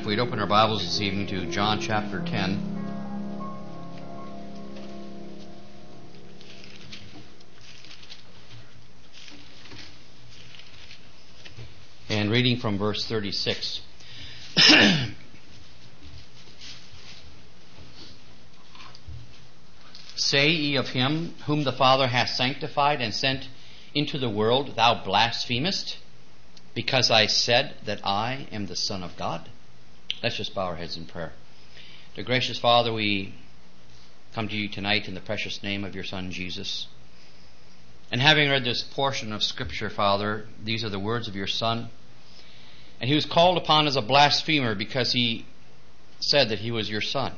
we'd open our Bibles this evening to John chapter 10. And reading from verse 36. Say ye of him whom the Father hath sanctified and sent into the world, thou blasphemest, because I said that I am the Son of God? Let's just bow our heads in prayer. Dear gracious Father, we come to you tonight in the precious name of your Son, Jesus. And having read this portion of Scripture, Father, these are the words of your Son. And he was called upon as a blasphemer because he said that he was your Son.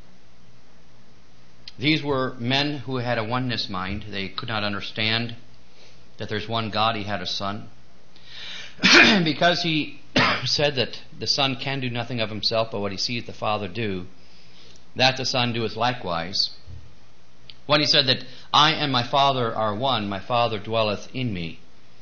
These were men who had a oneness mind. They could not understand that there's one God, he had a Son. Because he said that the Son can do nothing of himself but what he seeth the Father do, that the Son doeth likewise. When he said that I and my Father are one, my Father dwelleth in me,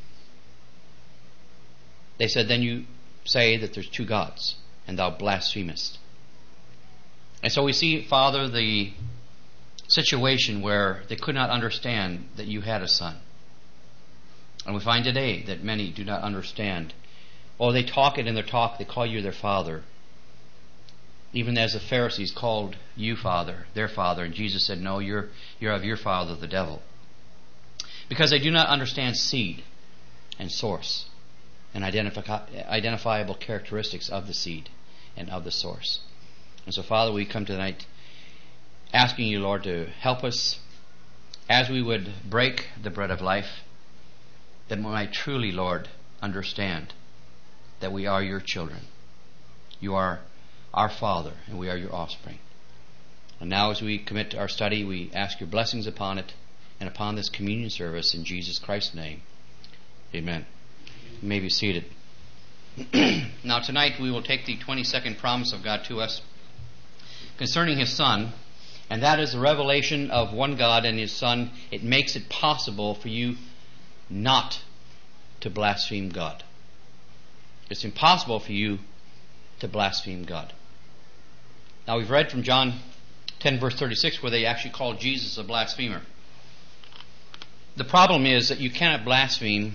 they said, then you say that there's two gods, and thou blasphemest. And so we see, Father, the situation where they could not understand that you had a Son. And we find today that many do not understand. Oh, they talk it in their talk, they call you their Father. Even as the Pharisees called you Father, their Father, and Jesus said, no, you're of your father, the devil. Because they do not understand seed and source and identifiable characteristics of the seed and of the source. And so, Father, we come tonight asking you, Lord, to help us as we would break the bread of life, that we might truly, Lord, understand that we are your children. You are our Father, and we are your offspring. And now as we commit to our study, we ask your blessings upon it and upon this communion service in Jesus Christ's name. Amen. You may be seated. Now tonight we will take the 22nd promise of God to us concerning His Son, and that is the revelation of one God and His Son. It makes it possible for you not to blaspheme God. It's impossible for you to blaspheme God. Now we've read from John 10 verse 36 where they actually called Jesus a blasphemer. The problem is that you cannot blaspheme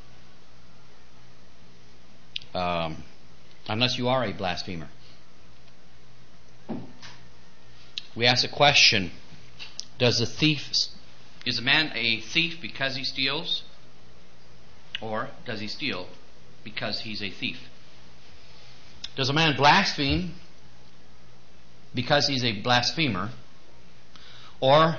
unless you are a blasphemer. We ask the question, is a man a thief because he steals? Or does he steal because he's a thief? Does a man blaspheme because he's a blasphemer? Or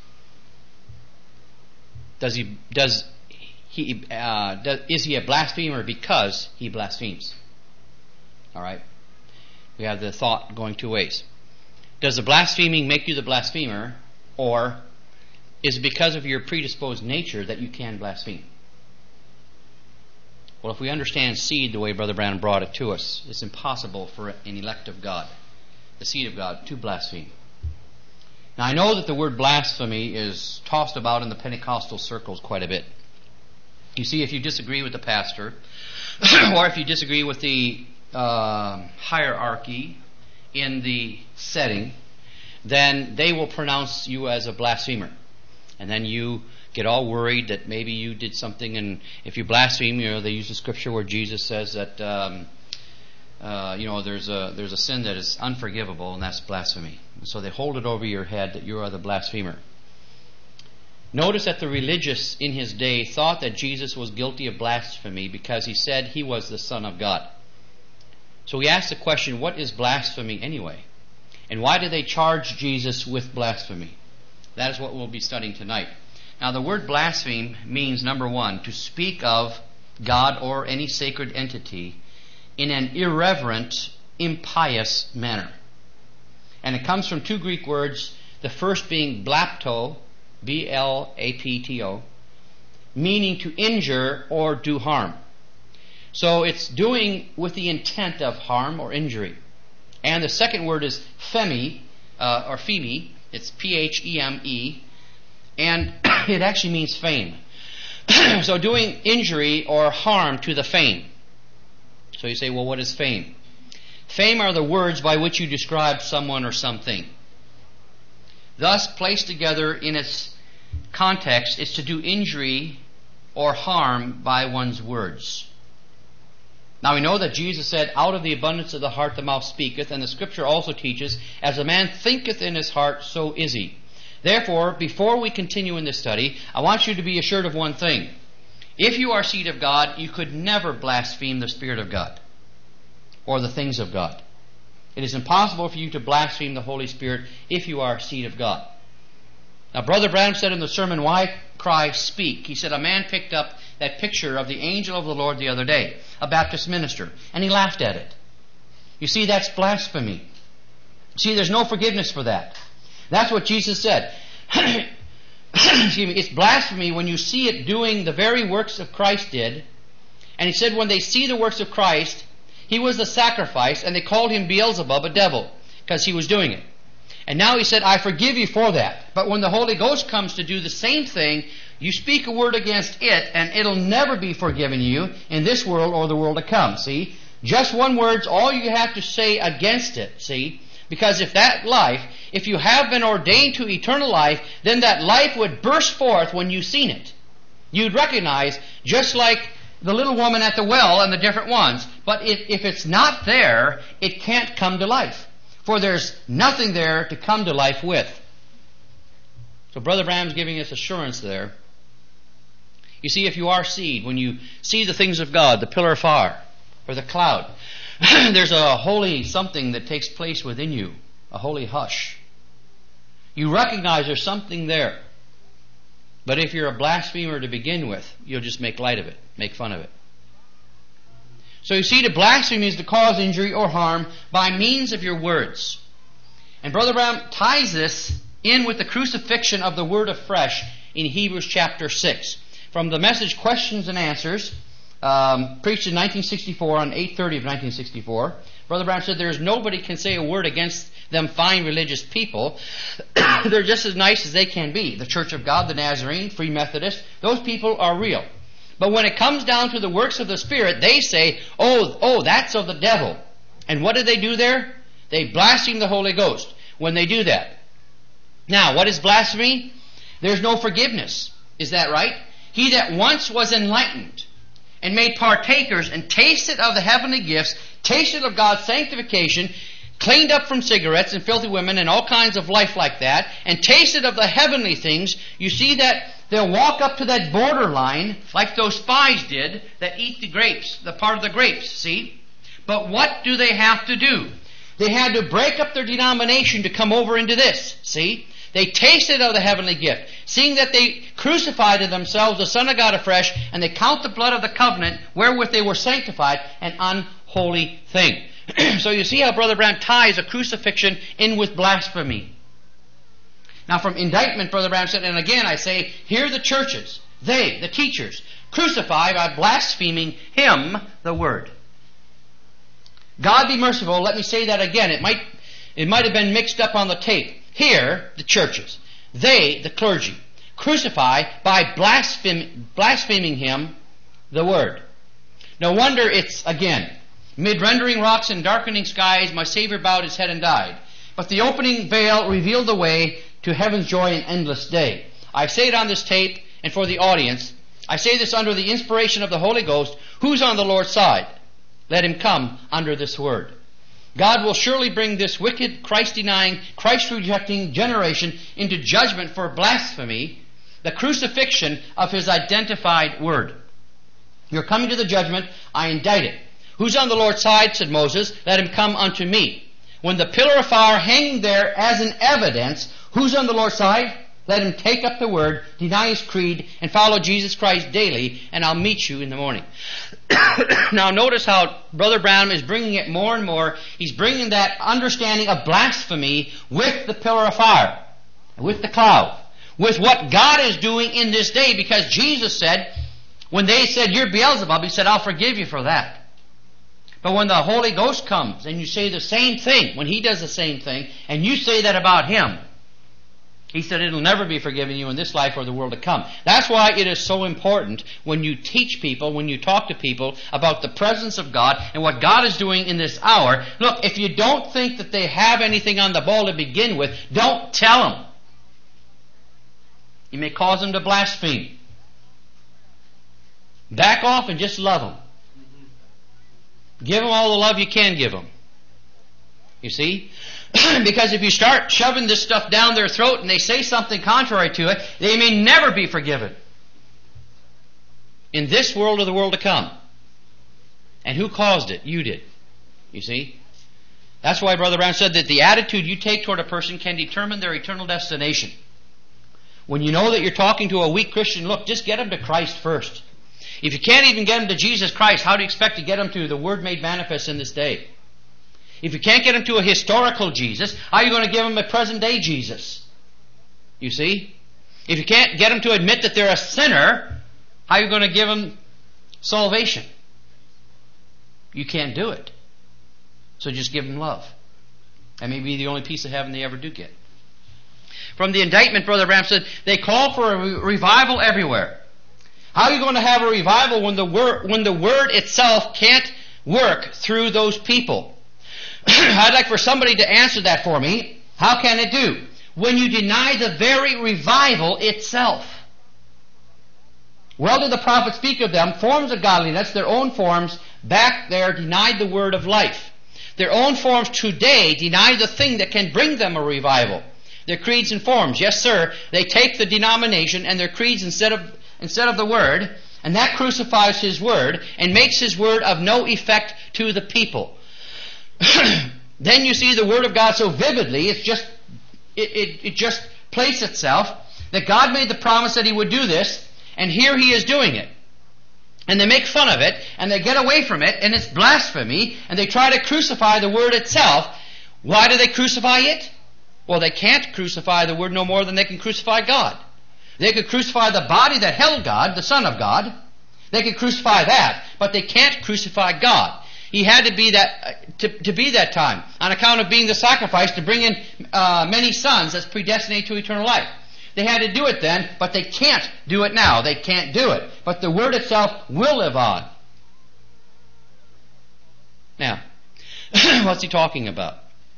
is he a blasphemer because he blasphemes? All right. We have the thought going two ways. Does the blaspheming make you the blasphemer, or is it because of your predisposed nature that you can blaspheme? Well, if we understand seed the way Brother Branham brought it to us, it's impossible for an elect of God, the seed of God, to blaspheme. Now, I know that the word blasphemy is tossed about in the Pentecostal circles quite a bit. You see, if you disagree with the pastor, or if you disagree with the hierarchy in the setting, then they will pronounce you as a blasphemer. And then you get all worried that maybe you did something, and if you blaspheme, they use the scripture where Jesus says that there's a sin that is unforgivable, and that's blasphemy. And so they hold it over your head that you are the blasphemer. Notice that the religious in his day thought that Jesus was guilty of blasphemy because he said he was the Son of God. So we ask the question, what is blasphemy anyway? And why did they charge Jesus with blasphemy? That is what we'll be studying tonight. Now, the word blaspheme means, number one, to speak of God or any sacred entity in an irreverent, impious manner. And it comes from two Greek words, the first being blapto, B-L-A-P-T-O, meaning to injure or do harm. So it's doing with the intent of harm or injury. And the second word is pheme, or pheme. It's P-H-E-M-E. And it actually means fame. So doing injury or harm to the fame. So you say, well, what is fame? Fame are the words by which you describe someone or something. Thus, placed together in its context, is to do injury or harm by one's words. Now we know that Jesus said, out of the abundance of the heart the mouth speaketh, and the Scripture also teaches, as a man thinketh in his heart, so is he. Therefore, before we continue in this study, I want you to be assured of one thing. If you are seed of God, you could never blaspheme the Spirit of God or the things of God. It is impossible for you to blaspheme the Holy Spirit if you are seed of God. Now, Brother Branham said in the sermon, Why Cry Speak? He said a man picked up that picture of the angel of the Lord the other day, a Baptist minister, and he laughed at it. You see, that's blasphemy. See, there's no forgiveness for that. That's what Jesus said. Excuse me, it's blasphemy when you see it doing the very works of Christ did. And he said when they see the works of Christ, he was the sacrifice, and they called him Beelzebub, a devil, because he was doing it. And now he said, I forgive you for that. But when the Holy Ghost comes to do the same thing, you speak a word against it, and it'll never be forgiven you in this world or the world to come. See? Just one word's all you have to say against it. See? Because if you have been ordained to eternal life, then that life would burst forth when you've seen it. You'd recognize, just like the little woman at the well and the different ones. But if it's not there, it can't come to life. For there's nothing there to come to life with. So Brother Branham's giving us assurance there. You see, if you are seed, when you see the things of God, the pillar of fire, or the cloud, there's a holy something that takes place within you, a holy hush. You recognize there's something there. But if you're a blasphemer to begin with, you'll just make light of it, make fun of it. So you see, to blaspheme is to cause injury or harm by means of your words. And Brother Branham ties this in with the crucifixion of the word afresh in Hebrews chapter 6. From the message Questions and Answers, preached in 1964 on 8/30 of 1964, Brother Branham said, there's nobody can say a word against them fine religious people. They're just as nice as they can be. The Church of God, the Nazarene, Free Methodist, those people are real. But when it comes down to the works of the Spirit, they say, oh, that's of the devil. And what do they do there? They blaspheme the Holy Ghost when they do that. Now, what is blasphemy? There's no forgiveness. Is that right? He that once was enlightened and made partakers and tasted of the heavenly gifts, tasted of God's sanctification, cleaned up from cigarettes and filthy women and all kinds of life like that, and tasted of the heavenly things, you see that they'll walk up to that borderline like those spies did that eat the grapes, the part of the grapes, see? But what do they have to do? They had to break up their denomination to come over into this, see? They tasted of the heavenly gift, seeing that they crucified to themselves the Son of God afresh, and they count the blood of the covenant wherewith they were sanctified an unholy thing. So you see how Brother Branham ties a crucifixion in with blasphemy. Now from indictment, Brother Branham said, and again I say, here the churches, they, the teachers, crucify by blaspheming Him, the Word. God be merciful, let me say that again. It might have been mixed up on the tape. Here, the churches, they, the clergy, crucify by blaspheming Him, the Word. No wonder it's, again, mid rendering rocks and darkening skies, my Savior bowed His head and died. But the opening veil revealed the way to heaven's joy and endless day. I say it on this tape, and for the audience, I say this under the inspiration of the Holy Ghost. Who's on the Lord's side? Let him come under this word. God will surely bring this wicked, Christ-denying, Christ-rejecting generation into judgment for blasphemy, the crucifixion of His identified word. You're coming to the judgment, I indict it. Who's on the Lord's side, said Moses, let him come unto me. When the pillar of fire hanging there as an evidence, who's on the Lord's side? Let him take up the word, deny his creed, and follow Jesus Christ daily, and I'll meet you in the morning. Now notice how Brother Branham is bringing it more and more. He's bringing that understanding of blasphemy with the pillar of fire, with the cloud, with what God is doing in this day, because Jesus said, when they said, you're Beelzebub, He said, I'll forgive you for that. But when the Holy Ghost comes and you say the same thing, when He does the same thing, and you say that about Him, He said it'll never be forgiven you in this life or the world to come. That's why it is so important when you teach people, when you talk to people about the presence of God and what God is doing in this hour. Look, if you don't think that they have anything on the ball to begin with, don't tell them. You may cause them to blaspheme. Back off and just love them. Give them all the love you can give them. You see? Because if you start shoving this stuff down their throat and they say something contrary to it, they may never be forgiven. In this world or the world to come. And who caused it? You did. You see? That's why Brother Brown said that the attitude you take toward a person can determine their eternal destination. When you know that you're talking to a weak Christian, look, just get them to Christ first. If you can't even get them to Jesus Christ, how do you expect to get them to the Word made manifest in this day? If you can't get them to a historical Jesus, how are you going to give them a present day Jesus? You see? If you can't get them to admit that they're a sinner, how are you going to give them salvation? You can't do it. So just give them love. That may be the only piece of heaven they ever do get. From the indictment, Brother Branham said, they call for a revival everywhere. How are you going to have a revival when the Word itself can't work through those people? I'd like for somebody to answer that for me. How can it do? When you deny the very revival itself. Well did the prophet speak of them, forms of godliness, their own forms back there denied the word of life. Their own forms today deny the thing that can bring them a revival. Their creeds and forms, yes sir, they take the denomination and their creeds instead of the word, and that crucifies His word and makes His word of no effect to the people. Then you see the Word of God so vividly, it just places itself that God made the promise that He would do this, and here He is doing it. And they make fun of it, and they get away from it, and it's blasphemy, and they try to crucify the Word itself. Why do they crucify it? Well, they can't crucify the Word no more than they can crucify God. They could crucify the body that held God, the Son of God. They could crucify that, but they can't crucify God. He had to be that to be that time on account of being the sacrifice to bring in many sons that's predestinated to eternal life. They had to do it then, but they can't do it now. They can't do it. But the Word itself will live on. Now, what's he talking about?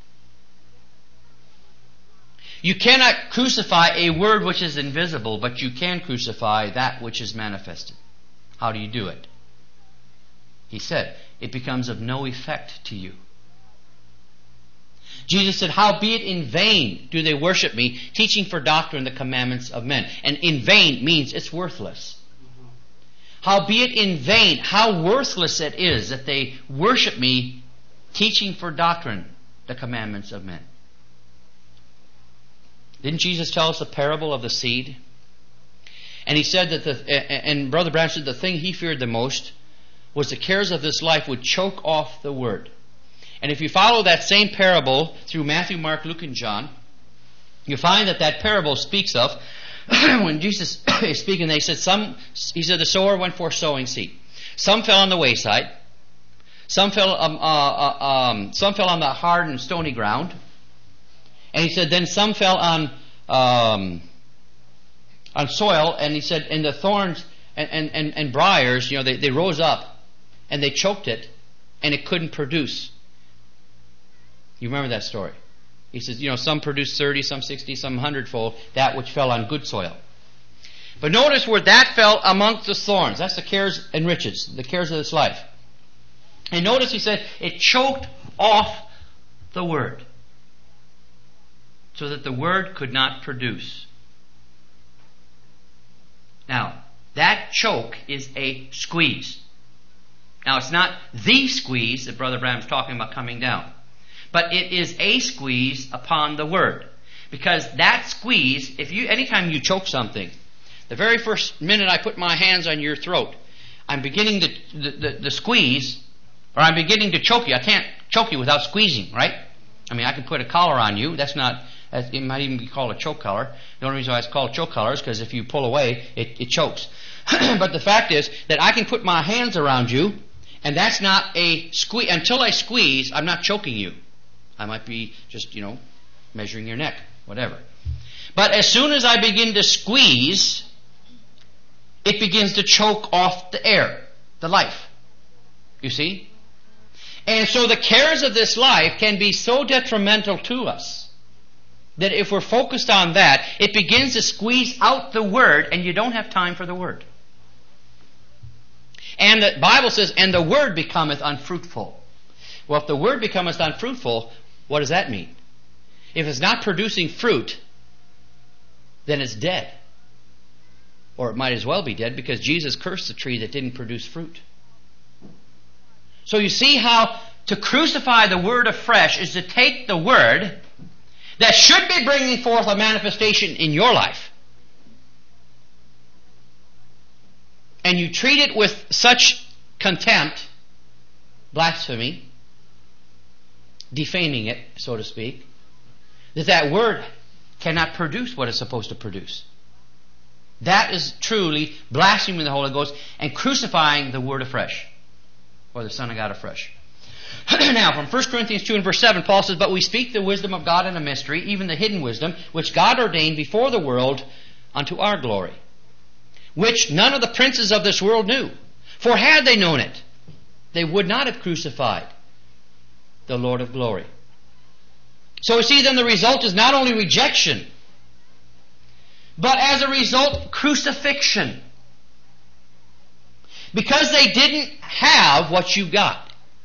You cannot crucify a Word which is invisible, but you can crucify that which is manifested. How do you do it? He said, it becomes of no effect to you. Jesus said, howbeit in vain do they worship me, teaching for doctrine the commandments of men. And in vain means it's worthless. Howbeit in vain, how worthless it is that they worship me, teaching for doctrine the commandments of men. Didn't Jesus tell us the parable of the seed? And He said that and Brother Branham said the thing he feared the most was the cares of this life would choke off the Word. And if you follow that same parable through Matthew, Mark, Luke, and John, you find that parable speaks of when Jesus is speaking. He said the sower went forth sowing seed. Some fell on the wayside. Some fell on the hard and stony ground. And He said then some fell on soil. And He said, and the thorns and briars, they rose up. And they choked it, and it couldn't produce. You remember that story? He says, some produced 30, some 60, some 100-fold, that which fell on good soil. But notice where that fell amongst the thorns. That's the cares and riches, the cares of this life. And notice he said, it choked off the Word, so that the Word could not produce. Now, that choke is a squeeze. Now, it's not the squeeze that Brother Branham's talking about coming down. But it is a squeeze upon the Word. Because that squeeze, anytime you choke something, the very first minute I put my hands on your throat, I'm beginning the squeeze, or I'm beginning to choke you. I can't choke you without squeezing, right? I mean, I can put a collar on you. It might even be called a choke collar. The only reason why it's called choke collar is because if you pull away, it chokes. But the fact is that I can put my hands around you, and that's not a squeeze. Until I squeeze, I'm not choking you. I might be just, measuring your neck. whatever. But as soon as I begin to squeeze, it begins to choke off the air, the life. You see? And so the cares of this life can be so detrimental to us that if we're focused on that, it begins to squeeze out the Word, and you don't have time for the Word. And the Bible says, and the Word becometh unfruitful. Well, if the Word becometh unfruitful, what does that mean? If it's not producing fruit, then it's dead. Or it might as well be dead, because Jesus cursed the tree that didn't produce fruit. So you see how to crucify the Word afresh is to take the Word that should be bringing forth a manifestation in your life, and you treat it with such contempt, blasphemy, defaming it, so to speak, that Word cannot produce what it's supposed to produce. That is truly blaspheming the Holy Ghost and crucifying the Word afresh, or the Son of God afresh. Now, from 1 Corinthians 2 and verse 7, Paul says, but we speak the wisdom of God in a mystery, even the hidden wisdom, which God ordained before the world unto our glory, which none of the princes of this world knew. For had they known it, they would not have crucified the Lord of glory. So we see then the result is not only rejection, but as a result, crucifixion. Because they didn't have what you got.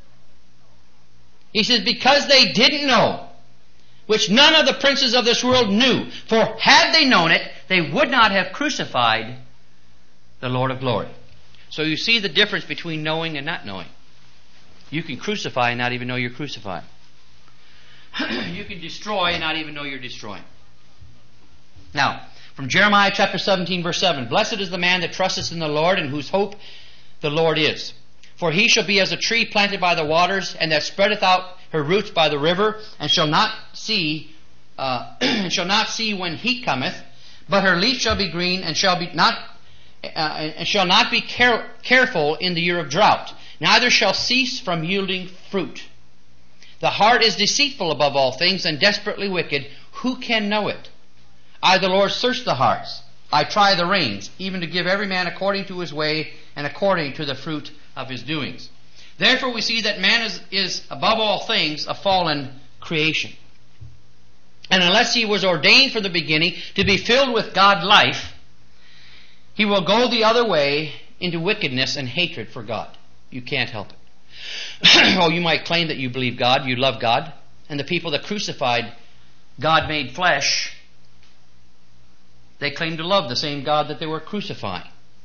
He says, because they didn't know, which none of the princes of this world knew. For had they known it, they would not have crucified the Lord of glory. So you see the difference between knowing and not knowing. You can crucify and not even know you're crucifying. You can destroy and not even know you're destroying. Now, from Jeremiah chapter 17 verse 7, blessed is the man that trusteth in the Lord, and whose hope the Lord is. For he shall be as a tree planted by the waters, and that spreadeth out her roots by the river, and shall not see when heat cometh, but her leaf shall be green, and shall not be careful in the year of drought, neither shall cease from yielding fruit. The heart is deceitful above all things, and desperately wicked. Who can know it? I, the Lord, search the hearts. I try the reins, even to give every man according to his way, and according to the fruit of his doings. Therefore we see that man is above all things a fallen creation. And unless he was ordained from the beginning to be filled with God life, he will go the other way into wickedness and hatred for God. You can't help it. Oh, you might claim that you believe God, you love God, and the people that crucified God made flesh, they claim to love the same God that they were crucifying.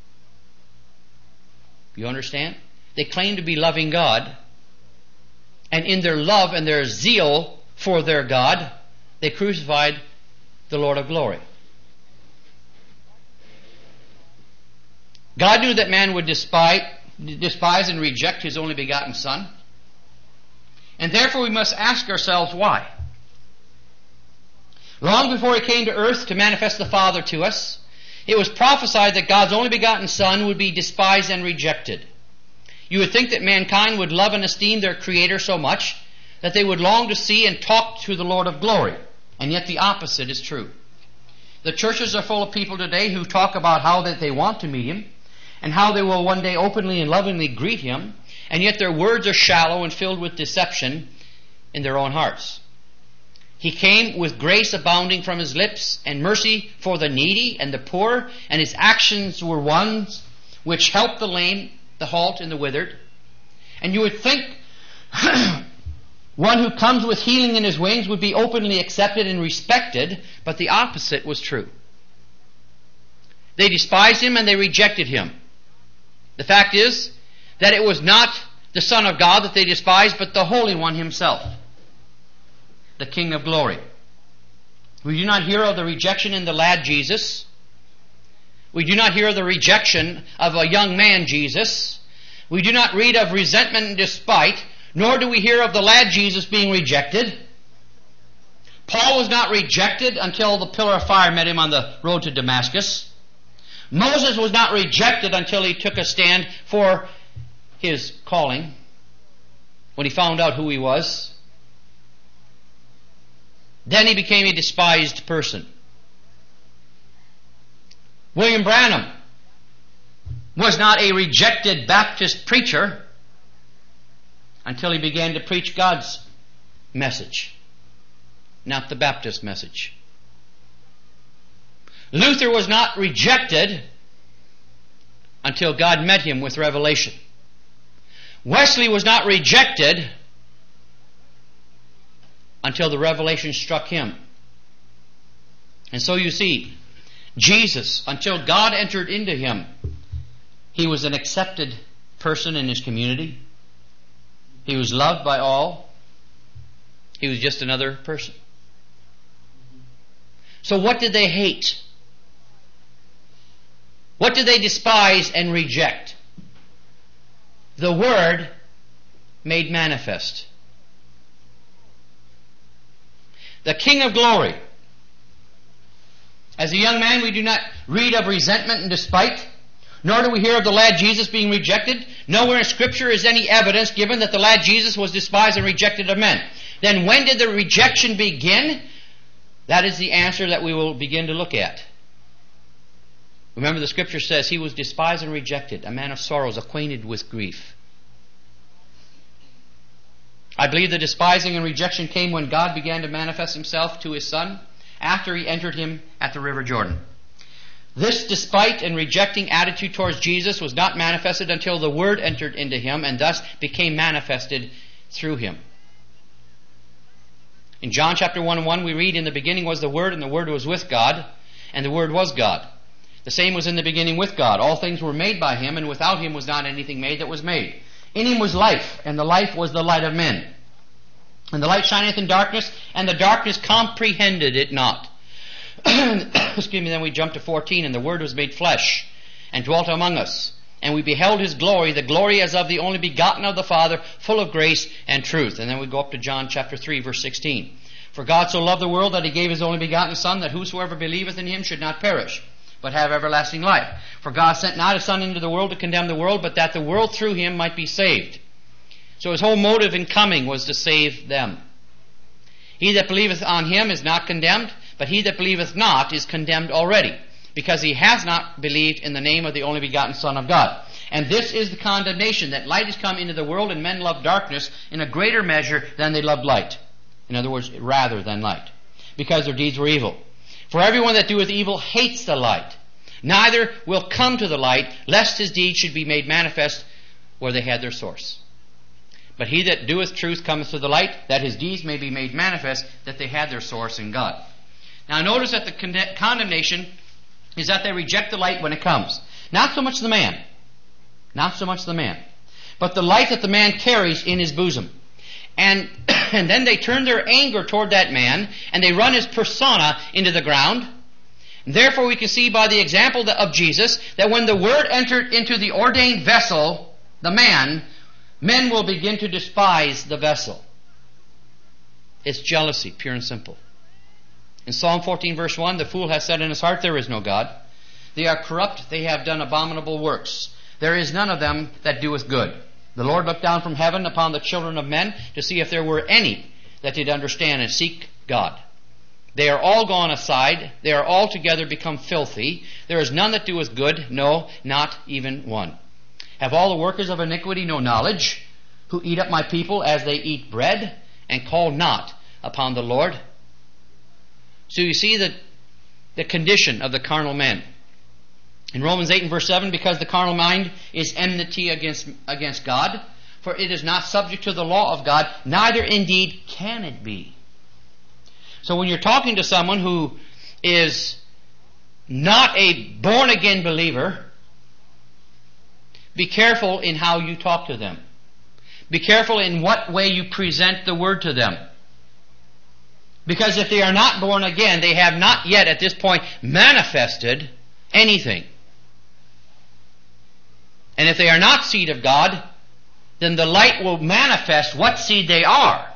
You understand? They claim to be loving God, and in their love and their zeal for their God, they crucified the Lord of glory. God knew that man would despise and reject his only begotten Son, and therefore we must ask ourselves why. Long before he came to earth to manifest the Father to us, it was prophesied that God's only begotten Son would be despised and rejected. You would think that mankind would love and esteem their Creator so much that they would long to see and talk to the Lord of glory. And yet the opposite is true. The churches are full of people today who talk about how that they want to meet Him and how they will one day openly and lovingly greet Him, and yet their words are shallow and filled with deception in their own hearts. He came with grace abounding from His lips, and mercy for the needy and the poor, and His actions were ones which helped the lame, the halt, and the withered. And you would think one who comes with healing in his wings would be openly accepted and respected, but the opposite was true. They despised Him and they rejected Him. The fact is that it was not the Son of God that they despised, but the Holy One Himself, the King of glory. We do not hear of the rejection in the lad Jesus. We do not hear of the rejection of a young man Jesus. We do not read of resentment and despite, nor do we hear of the lad Jesus being rejected. Paul was not rejected until the pillar of fire met him on the road to Damascus. Moses was not rejected until he took a stand for his calling, when he found out who he was. then he became a despised person. William Branham was not a rejected Baptist preacher until he began to preach God's message, not the Baptist message. Luther was not rejected until God met him with revelation. Wesley was not rejected until the revelation struck him. And so you see, Jesus, until God entered into him, he was an accepted person in his community. He was loved by all. He was just another person. So what did they hate? What did they despise and reject? The Word made manifest. The King of Glory. As a young man, we do not read of resentment and despite, nor do we hear of the lad Jesus being rejected. Nowhere in Scripture is any evidence given that the lad Jesus was despised and rejected of men. Then when did the rejection begin? That is the answer that we will begin to look at. Remember, the Scripture says he was despised and rejected, a man of sorrows, acquainted with grief. I believe the despising and rejection came when God began to manifest himself to his Son after he entered him at the River Jordan. This despite and rejecting attitude towards Jesus was not manifested until the Word entered into him and thus became manifested through him. In John chapter 1:1 we read, "In the beginning was the Word, and the Word was with God, and the Word was God. The same was in the beginning with God. All things were made by him, and without him was not anything made that was made. In him was life, and the life was the light of men. And the light shineth in darkness, and the darkness comprehended it not." Excuse me, then we jump to 14. "And the Word was made flesh, and dwelt among us. And we beheld his glory, the glory as of the only begotten of the Father, full of grace and truth." And then we go up to John chapter 3, verse 16. "For God so loved the world that he gave his only begotten Son, that whosoever believeth in him should not perish, but have everlasting life. For God sent not his Son into the world to condemn the world, but that the world through him might be saved." So his whole motive in coming was to save them. "He that believeth on him is not condemned, but he that believeth not is condemned already, because he has not believed in the name of the only begotten Son of God. And this is the condemnation, that light is come into the world, and men love darkness in a greater measure than they loved light." In other words, rather than light, "because their deeds were evil. For everyone that doeth evil hates the light, neither will come to the light, lest his deeds should be made manifest where they had their source. But he that doeth truth cometh to the light, that his deeds may be made manifest, that they had their source in God." Now notice that the condemnation is that they reject the light when it comes. Not so much the man, but the light that the man carries in his bosom. And then they turn their anger toward that man, and they run his persona into the ground. Therefore we can see by the example of Jesus that when the Word entered into the ordained vessel, the man, men will begin to despise the vessel. It's jealousy, pure and simple. In Psalm 14 verse 1, "The fool hath said in his heart, there is no God. They are corrupt, they have done abominable works. There is none of them that doeth good. The Lord looked down from heaven upon the children of men to see if there were any that did understand and seek God. They are all gone aside, they are altogether become filthy. There is none that doeth good, no, not even one. Have all the workers of iniquity no knowledge, who eat up my people as they eat bread, and call not upon the Lord?" So you see the condition of the carnal man. In Romans 8 and verse 7, "Because the carnal mind is enmity against God, for it is not subject to the law of God, neither indeed can it be." So when you're talking to someone who is not a born-again believer, be careful in how you talk to them. Be careful in what way you present the Word to them. Because if they are not born again, they have not yet at this point manifested anything. And if they are not seed of God, then the light will manifest what seed they are.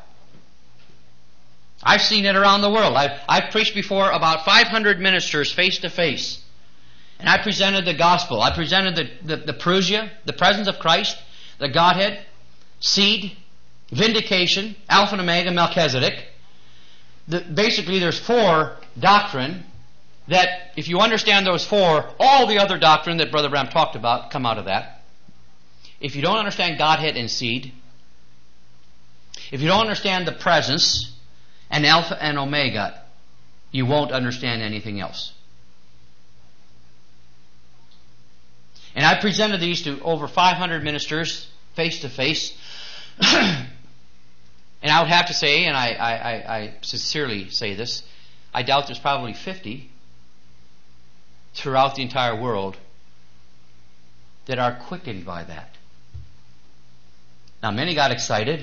I've seen it around the world. I've preached before about 500 ministers face to face. And I presented the gospel. I presented the parousia, the presence of Christ, the Godhead, seed, vindication, Alpha and Omega, Melchizedek. basically there's 4 doctrine that if you understand those 4, all the other doctrine that Brother Branham talked about come out of that. If you don't understand Godhead and seed, if you don't understand the presence and Alpha and Omega, you won't understand anything else. And I presented these to over 500 ministers face to face. And I would have to say, and I sincerely say this, I doubt there's probably 50 throughout the entire world that are quickened by that. Now, many got excited,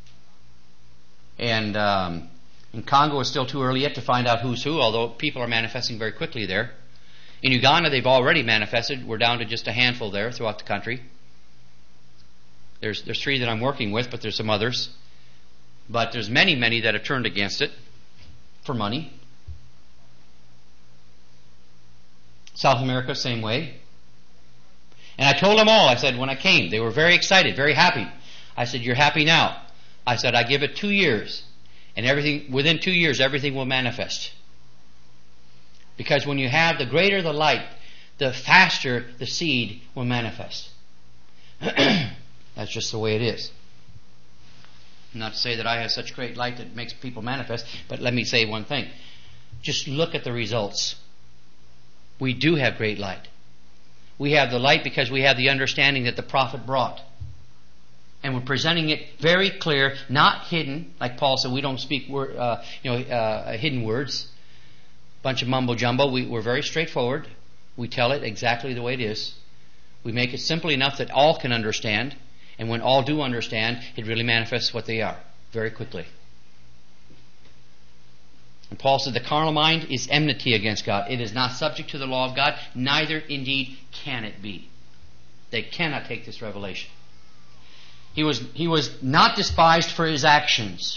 and in Congo it's still too early yet to find out who's who, although people are manifesting very quickly there. In Uganda they've already manifested. We're down to just a handful there throughout the country. There's 3 that I'm working with, but there's some others. But there's many that have turned against it for money. South America, same way. And I told them all, I said, when I came, they were very excited, very happy. I said, you're happy now. I said, I give it 2 years, and within 2 years, everything will manifest. Because when you have the greater the light, the faster the seed will manifest. That's just the way it is. Not to say that I have such great light that makes people manifest, but let me say one thing. Just look at the results. We do have great light. We have the light because we have the understanding that the prophet brought. And we're presenting it very clear, not hidden. Like Paul said, we don't speak hidden words. Bunch of mumbo jumbo. We're very straightforward. We tell it exactly the way it is. We make it simple enough that all can understand. And when all do understand, it really manifests what they are very quickly. And Paul said the carnal mind is enmity against God. It is not subject to the law of God, neither indeed can it be. They cannot take this revelation. He was not despised for his actions.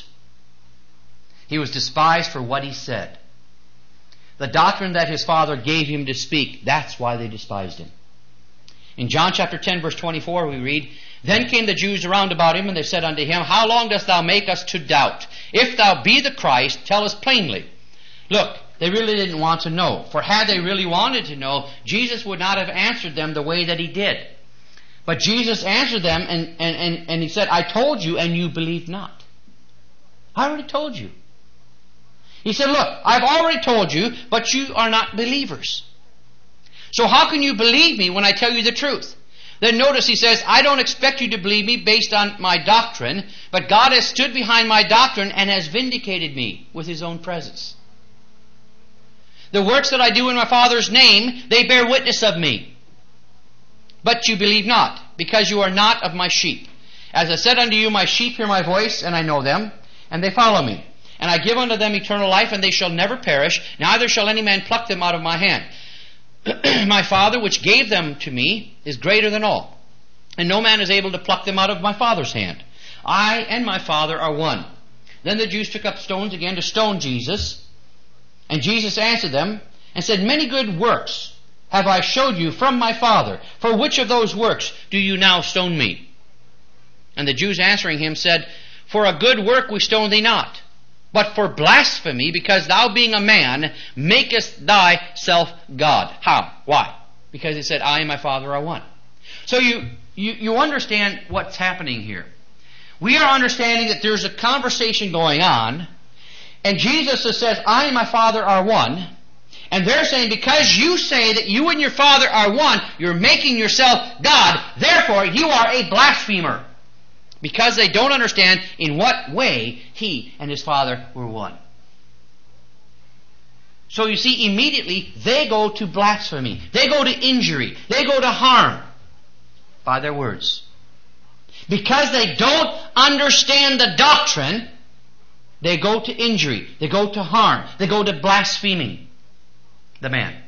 He was despised for what he said. The doctrine that his Father gave him to speak, that's why they despised him. In John chapter 10 verse 24 we read, Then came the Jews around about him, and they said unto him, How long dost thou make us to doubt? If thou be the Christ, tell us plainly. Look, they really didn't want to know. For had they really wanted to know, Jesus would not have answered them the way that he did. But Jesus answered them, and he said, I told you, and you believed not. I already told you. He said, look, I've already told you, but you are not believers. So how can you believe me when I tell you the truth? Then notice he says, I don't expect you to believe me based on my doctrine, but God has stood behind my doctrine and has vindicated me with his own presence. The works that I do in my Father's name, they bear witness of me. But you believe not, because you are not of my sheep. As I said unto you, my sheep hear my voice, and I know them, and they follow me. And I give unto them eternal life, and they shall never perish, neither shall any man pluck them out of my hand. My Father, which gave them to me, is greater than all, and no man is able to pluck them out of my Father's hand. I and my Father are one. Then the Jews took up stones again to stone Jesus, and Jesus answered them, and said, Many good works have I showed you from my Father. For which of those works do you now stone me? And the Jews answering him said, For a good work we stone thee not, but for blasphemy, because thou being a man, makest thyself God. How? Why? Because he said, I and my Father are one. So you understand what's happening here. We are understanding that there's a conversation going on, and Jesus says, I and my Father are one. And they're saying, because you say that you and your Father are one, you're making yourself God. Therefore, you are a blasphemer. Because they don't understand in what way he and his Father were one. So you see, immediately they go to blasphemy. They go to injury. They go to harm by their words. Because they don't understand the doctrine, they go to injury. They go to harm. They go to blaspheming the man.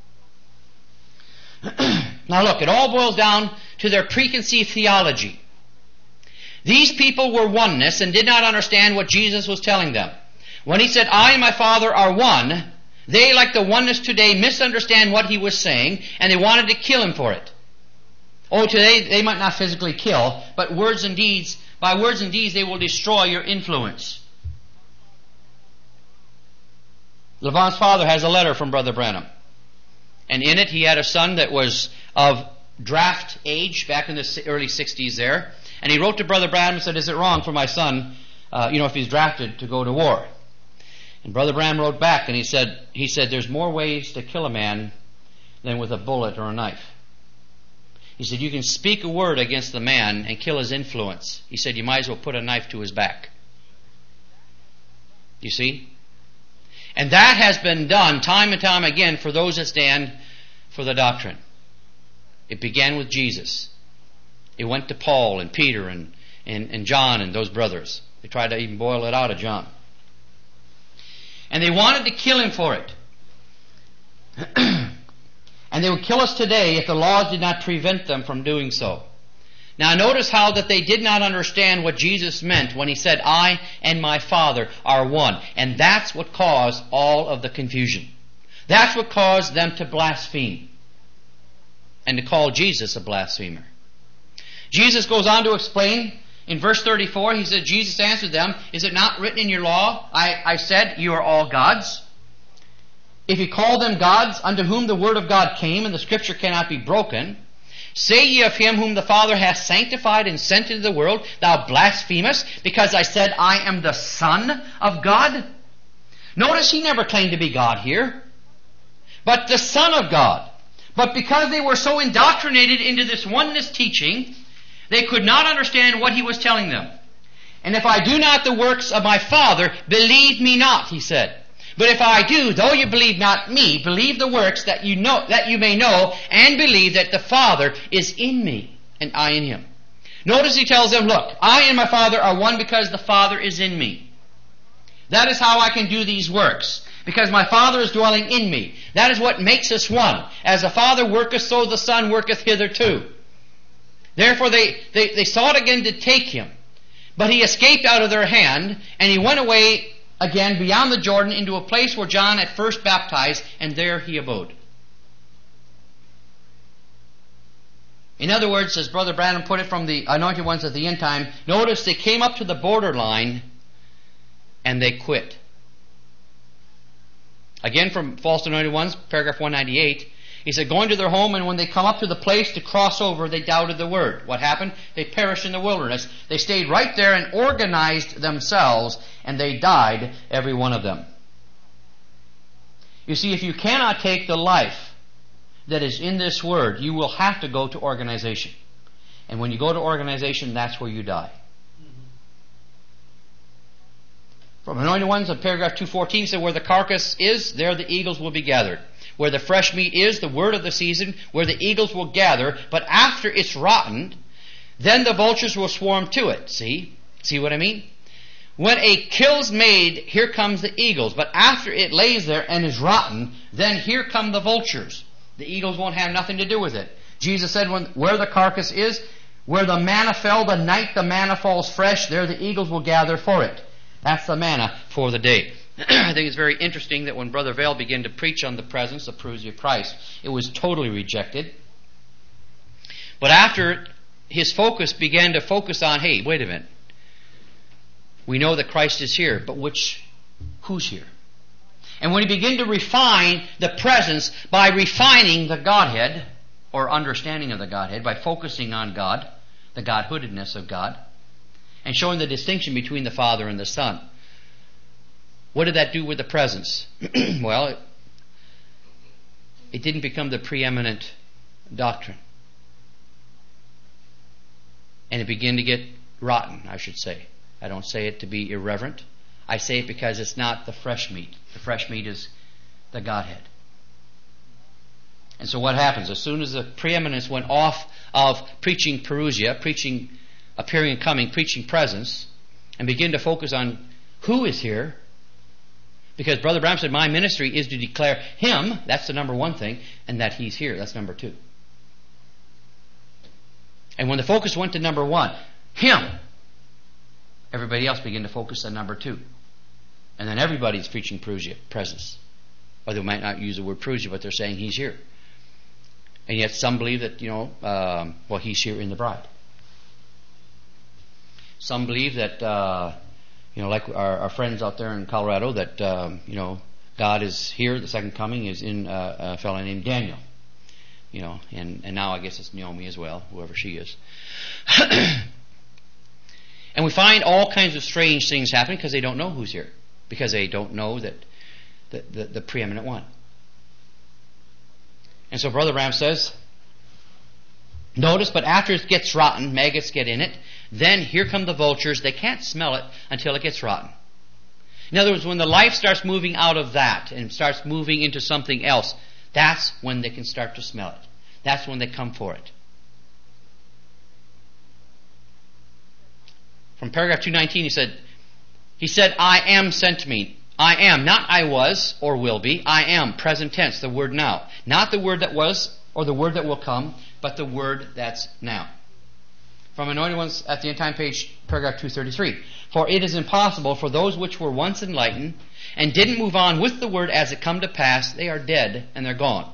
Now look, it all boils down to their preconceived theology. These people were oneness and did not understand what Jesus was telling them. When he said, I and my Father are one, they, like the oneness today, misunderstand what he was saying, and they wanted to kill him for it. Oh, today they might not physically kill, but by words and deeds they will destroy your influence. Levon's father has a letter from Brother Branham. And in it he had a son that was of draft age back in the early 60s there. And he wrote to Brother Branham and said, is it wrong for my son, if he's drafted, to go to war? And Brother Branham wrote back and he said, there's more ways to kill a man than with a bullet or a knife. He said, you can speak a word against the man and kill his influence. He said, you might as well put a knife to his back. You see? And that has been done time and time again for those that stand for the doctrine. It began with Jesus. It went to Paul and Peter and John and those brothers. They tried to even boil it out of John. And they wanted to kill him for it. And they would kill us today if the laws did not prevent them from doing so. Now notice how that they did not understand what Jesus meant when he said, I and my Father are one. And that's what caused all of the confusion. That's what caused them to blaspheme and to call Jesus a blasphemer. Jesus goes on to explain in verse 34, he said, Jesus answered them, is it not written in your law, I said, you are all gods? If you call them gods, unto whom the word of God came, and the scripture cannot be broken, say ye of him whom the Father hath sanctified and sent into the world, thou blasphemest, because I said, I am the Son of God? Notice he never claimed to be God here, but the Son of God. But because they were so indoctrinated into this oneness teaching, they could not understand what he was telling them. And if I do not the works of my Father, believe me not, he said. But if I do, though you believe not me, believe the works that you may know, and believe that the Father is in me, and I in him. Notice he tells them, look, I and my Father are one because the Father is in me. That is how I can do these works, because my Father is dwelling in me. That is what makes us one. As the Father worketh, so the Son worketh hitherto. Therefore they sought again to take him, but he escaped out of their hand, and he went away again beyond the Jordan into a place where John at first baptized, and there he abode. In other words, as Brother Branham put it from the anointed ones at the end time, notice they came up to the borderline and they quit. Again from False Anointed Ones, paragraph 198, he said, going to their home, and when they come up to the place to cross over, they doubted the word. What happened? They perished in the wilderness. They stayed right there and organized themselves, and they died, every one of them. You see, if you cannot take the life that is in this word, you will have to go to organization. And when you go to organization, that's where you die. From Anointed Ones of paragraph 214 said, where the carcass is, there the eagles will be gathered. Where the fresh meat is, the word of the season, where the eagles will gather, but after it's rotten, then the vultures will swarm to it. See what I mean? When a kill's made, here comes the eagles, but after it lays there and is rotten, then here come the vultures. The eagles won't have nothing to do with it. Jesus said, where the carcass is, where the manna fell, the night the manna falls fresh, there the eagles will gather for it. That's the manna for the day. I think it's very interesting that when Brother Vail began to preach on the presence of parousia of Christ, it was totally rejected. But after his focus began to focus on, hey, wait a minute. We know that Christ is here, but who's here? And when he began to refine the presence by refining the Godhead, or understanding of the Godhead, by focusing on God, the Godhoodedness of God, and showing the distinction between the Father and the Son, what did that do with the presence? Well, it didn't become the preeminent doctrine. And it began to get rotten, I should say. I don't say it to be irreverent. I say it because it's not the fresh meat. The fresh meat is the Godhead. And so what happens? As soon as the preeminence went off of preaching parousia, preaching appearing and coming, preaching presence, and begin to focus on who is here, because Brother Branham said, my ministry is to declare Him, that's the number one thing, and that He's here, that's number two. And when the focus went to number one, Him, everybody else began to focus on number two. And then everybody's preaching parousia, presence. Or they might not use the word parousia, but they're saying He's here. And yet some believe that, He's here in the bride. Some believe that, like our friends out there in Colorado, that, God is here. The second coming is in a fellow named Daniel. And now I guess it's Naomi as well, whoever she is. And we find all kinds of strange things happening because they don't know who's here. Because they don't know that the preeminent one. And so Brother Branham says, notice, but after it gets rotten, maggots get in it, then here come the vultures. They can't smell it until it gets rotten. In other words, when the life starts moving out of that and starts moving into something else, that's when they can start to smell it. That's when they come for it. From paragraph 219 he said, I am sent me. I am, not I was or will be. I am, present tense, the word now. Not the word that was or the word that will come, but the word that's now. From Anointed Ones at the end time page, paragraph 233. For it is impossible for those which were once enlightened and didn't move on with the word as it come to pass, they are dead and they're gone.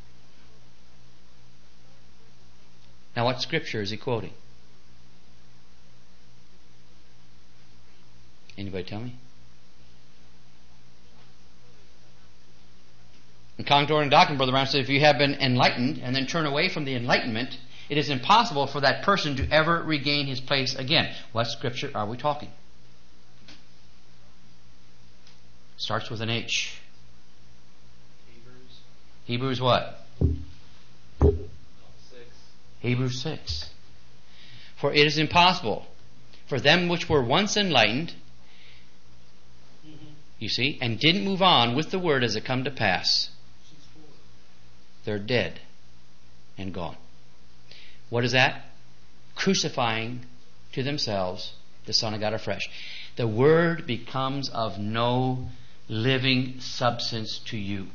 Now what scripture is he quoting? Anybody tell me? In Concord and Doctrine, Brother Branham said, if you have been enlightened and then turn away from the enlightenment, it is impossible for that person to ever regain his place again. What scripture are we talking? Starts with an H. Hebrews what? 6. Hebrews 6. For it is impossible for them which were once enlightened, you see, and didn't move on with the word as it come to pass, they're dead and gone. What is that? Crucifying to themselves the Son of God afresh. The word becomes of no living substance to you.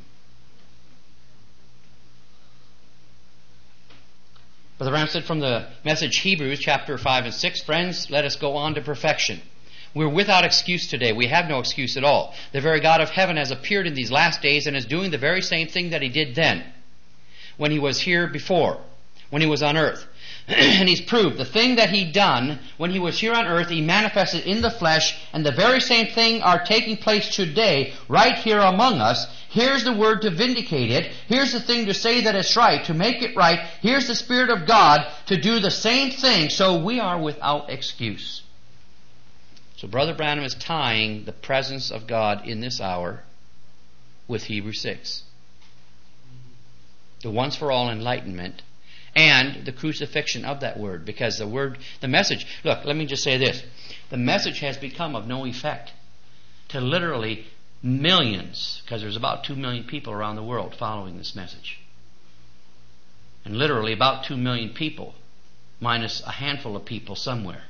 Brother Branham said from the message Hebrews chapter 5 and 6, friends, let us go on to perfection. We're without excuse today. We have no excuse at all. The very God of heaven has appeared in these last days and is doing the very same thing that He did then, when He was here before, when He was on earth. And He's proved the thing that He done when He was here on earth, He manifested in the flesh, and the very same thing are taking place today, right here among us. Here's the word to vindicate it. Here's the thing to say that it's right, to make it right. Here's the Spirit of God to do the same thing, so we are without excuse. So Brother Branham is tying the presence of God in this hour with Hebrews 6. The once for all enlightenment and the crucifixion of that word. Because the message, look, let me just say this. The message has become of no effect to literally millions, because there's about 2 million people around the world following this message. And literally about 2 million people, minus a handful of people somewhere,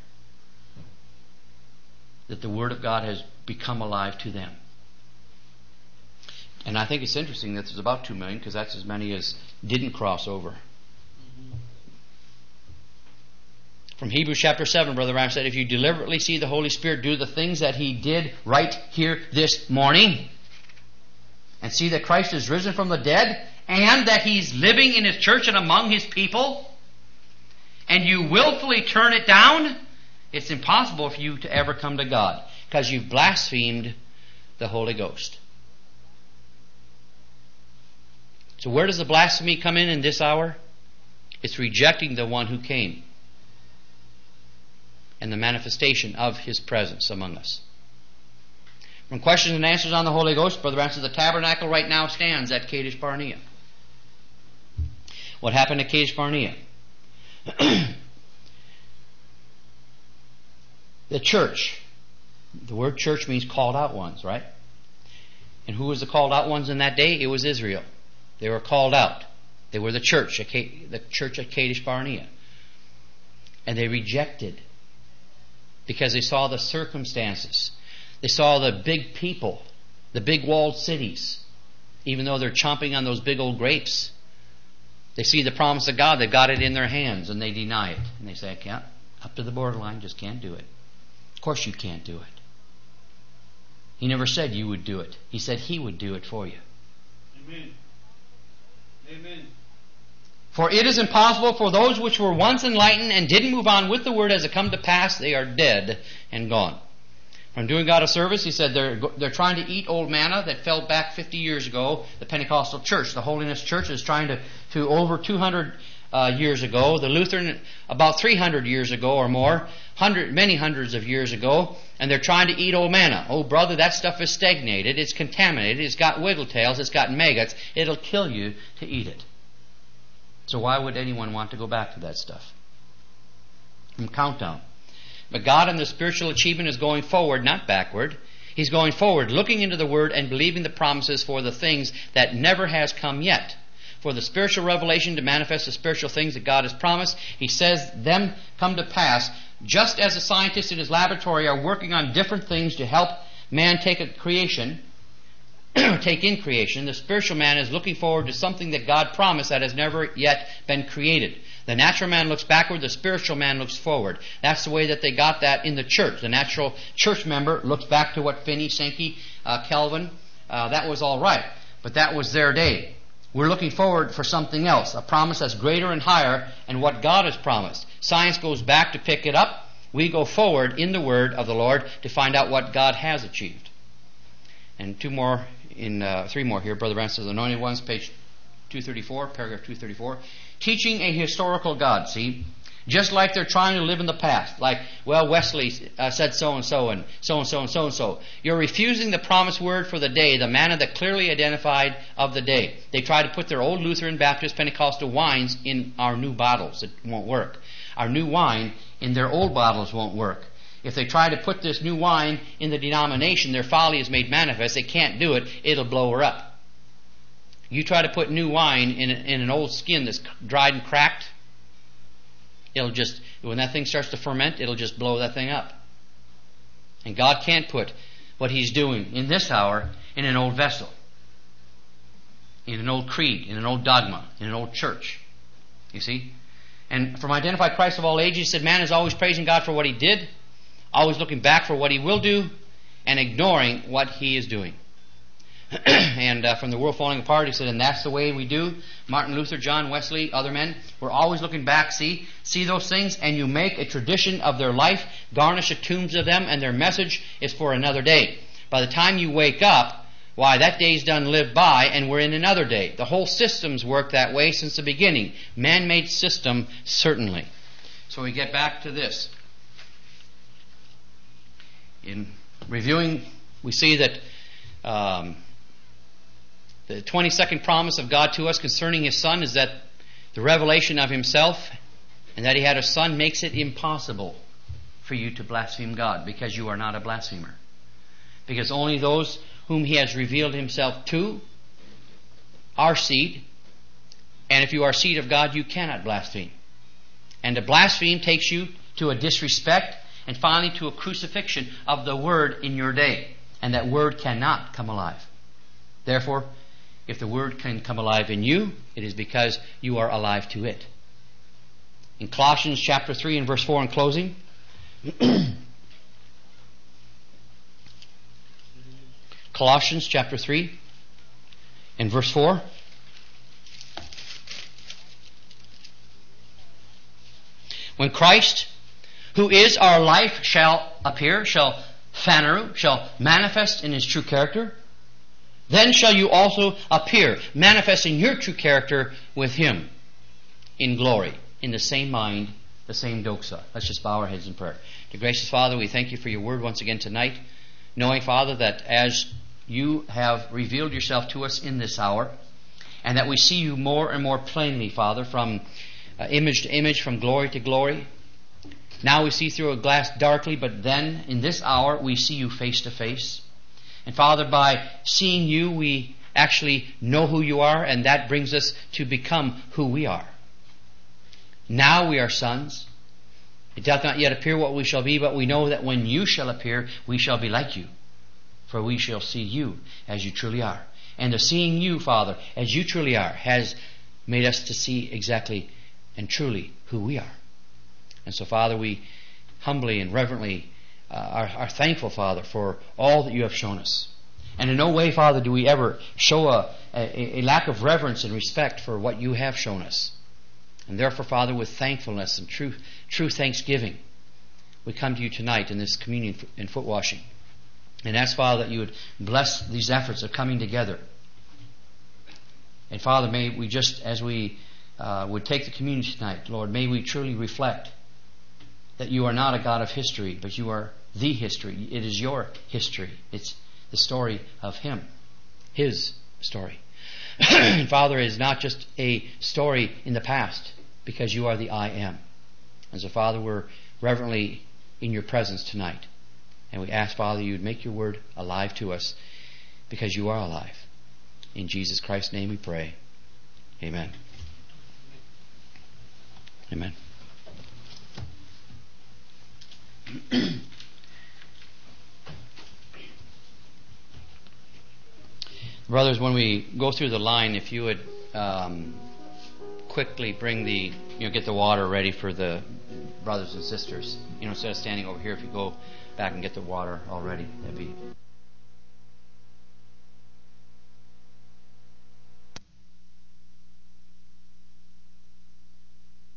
that the Word of God has become alive to them. And I think it's interesting that there's about 2 million, because that's as many as didn't cross over. From Hebrews chapter 7, Brother Branham said, if you deliberately see the Holy Spirit do the things that He did right here this morning, and see that Christ is risen from the dead, and that He's living in His church and among His people, and you willfully turn it down, it's impossible for you to ever come to God, because you've blasphemed the Holy Ghost. So where does the blasphemy come in this hour? It's rejecting the one who came and the manifestation of His presence among us. From questions and answers on the Holy Ghost, Brother Branham says the tabernacle right now stands at Kadesh Barnea. What happened at Kadesh Barnea? The church. The word church means called out ones, right? And who was the called out ones in that day? It was Israel. They were called out. They were the church at Kadesh Barnea. And they rejected, because they saw the circumstances. They saw the big people, the big walled cities. Even though they're chomping on those big old grapes, they see the promise of God. They've got it in their hands, and they deny it. And they say, I can't, up to the borderline, just can't do it. Of course you can't do it. He never said you would do it. He said He would do it for you. Amen. Amen. For it is impossible for those which were once enlightened and didn't move on with the word as it come to pass, they are dead and gone. From doing God a service, he said they're trying to eat old manna that fell back 50 years ago. The Pentecostal Church, the Holiness Church, is trying to over 200 years ago. The Lutheran, about 300 years ago or more, many hundreds of years ago, and they're trying to eat old manna. Oh, brother, that stuff is stagnated. It's contaminated. It's got wiggle tails. It's got maggots. It'll kill you to eat it. So why would anyone want to go back to that stuff? Countdown. But God in the spiritual achievement is going forward, not backward. He's going forward, looking into the Word and believing the promises for the things that never has come yet. For the spiritual revelation to manifest the spiritual things that God has promised, He says them come to pass, just as the scientists in his laboratory are working on different things to help man take in creation, the spiritual man is looking forward to something that God promised that has never yet been created. The natural man looks backward, the spiritual man looks forward. That's the way that they got that in the church. The natural church member looks back to what Finney, Sankey, Calvin, that was all right. But that was their day. We're looking forward for something else, a promise that's greater and higher and what God has promised. Science goes back to pick it up. We go forward in the Word of the Lord to find out what God has achieved. And three more here. Brother Brandt says, Anointed Ones, page 234, paragraph 234. Teaching a historical God, see? Just like they're trying to live in the past. Like, well, Wesley said so-and-so and so-and-so and so-and-so. You're refusing the promised word for the day, the manna that clearly identified of the day. They try to put their old Lutheran, Baptist, Pentecostal wines in our new bottles. It won't work. Our new wine in their old bottles won't work. If they try to put this new wine in the denomination, their folly is made manifest. They can't do it. It'll blow her up. You try to put new wine in an old skin that's dried and cracked, when that thing starts to ferment, it'll just blow that thing up. And God can't put what He's doing in this hour in an old vessel, in an old creed, in an old dogma, in an old church. You see? And from Identified Christ of All Ages, he said, man is always praising God for what He did, always looking back for what He will do, and ignoring what He is doing. And from The World Falling Apart, he said, and that's the way we do. Martin Luther, John Wesley, other men, we're always looking back, see those things, and you make a tradition of their life, garnish the tombs of them, and their message is for another day. By the time you wake up, why, that day's done lived by, and we're in another day. The whole system's worked that way since the beginning. Man-made system, certainly. So we get back to this. In reviewing, we see that the 22nd promise of God to us concerning His Son is that the revelation of Himself and that He had a Son makes it impossible for you to blaspheme God, because you are not a blasphemer. Because only those whom He has revealed Himself to are seed, and if you are seed of God, you cannot blaspheme. And to blaspheme takes you to a disrespect and finally to a crucifixion of the Word in your day. And that Word cannot come alive. Therefore, if the Word can come alive in you, it is because you are alive to it. In Colossians chapter 3 and verse 4 in closing, Colossians chapter 3 and verse 4, when Christ, who is our life, shall appear, shall manifest in His true character, then shall you also appear, manifesting your true character with Him in glory, in the same mind, the same doxa. Let's just bow our heads in prayer. Dear gracious Father, we thank You for Your word once again tonight, knowing, Father, that as You have revealed Yourself to us in this hour, and that we see You more and more plainly, Father, from image to image, from glory to glory. Now we see through a glass darkly, but then in this hour we see You face to face. And Father, by seeing You, we actually know who You are, and that brings us to become who we are. Now we are sons. It doth not yet appear what we shall be, but we know that when You shall appear, we shall be like You. For we shall see You as You truly are. And the seeing You, Father, as You truly are, has made us to see exactly and truly who we are. And so, Father, we humbly and reverently are thankful, Father, for all that You have shown us. And in no way, Father, do we ever show a lack of reverence and respect for what You have shown us. And therefore, Father, with thankfulness and true thanksgiving, we come to You tonight in this communion and foot washing. And ask, Father, that you would bless these efforts of coming together. And Father, may we just, as we would take the communion tonight, Lord, may we truly reflect that you are not a God of history, but you are the history. It is your history. It's the story of Him. His story. And Father, it is not just a story in the past, because you are the I Am. And so, Father, we're reverently in your presence tonight. And we ask, Father, you would make your word alive to us, because you are alive. In Jesus Christ's name we pray. Amen. Amen. Brothers, when we go through the line, if you would quickly bring get the water ready for the brothers and sisters. Instead of standing over here, if you go back and get the water already, that'd be